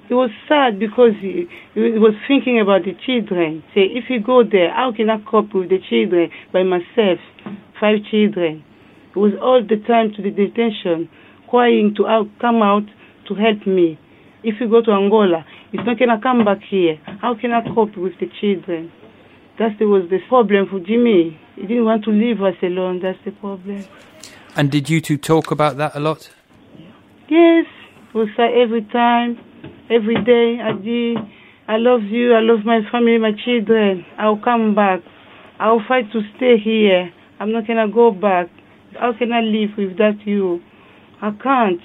He was sad because he was thinking about the children. Say, if he go there, how can I cope with the children by myself? 5 children. He was all the time to the detention, crying to come out to help me. If you go to Angola, he's not going to come back here. How can I cope with the children? That was the problem for Jimmy. He didn't want to leave us alone. That's the problem. And did you two talk about that a lot? Yes. We say every time, every day, Adi, I love you, I love my family, my children. I'll come back. I'll fight to stay here. I'm not going to go back. How can I live without you? I can't.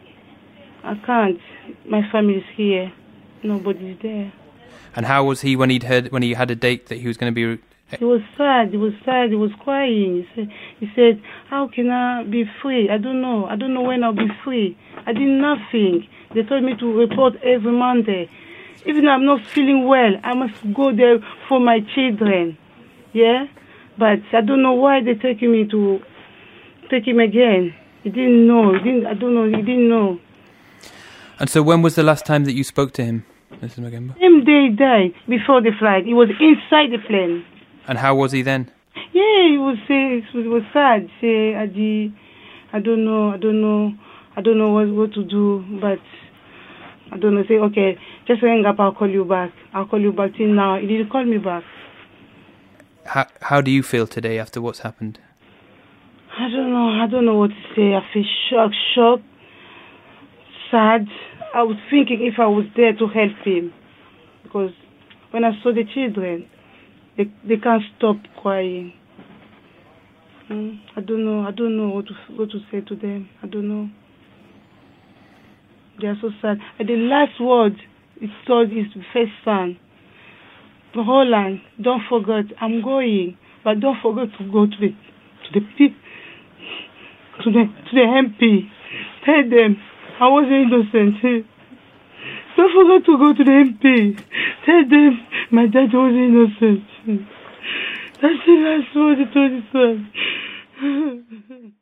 My family's here. Nobody's there. And how was he when he had a date that he was going to be? He was sad. He was crying. He said, "How can I be free? I don't know. I don't know when I'll be free. I did nothing. They told me to report every Monday. Even though I'm not feeling well, I must go there for my children. Yeah, but I don't know why they take me to take him again. He didn't know. I don't know. He didn't know." And so, when was the last time that you spoke to him, Mrs. Magemba? Same day he died, before the flight. He was inside the plane. And how was he then? Yeah, he was sad. Say, Adi, I don't know what to do, but I don't know. Say, okay, just hang up, I'll call you back. Till now. He didn't call me back. How do you feel today after what's happened? I don't know what to say. I feel shocked, sad. I was thinking if I was there to help him, because when I saw the children, they can't stop crying. I don't know what to say to them. I don't know. They are so sad. And the last word he told his first son, Roland, don't forget, I'm going, but don't forget to go to the MP. Tell them I wasn't innocent. Don't forget to go to the MP. Tell them my dad was innocent. That's the last word he told his son.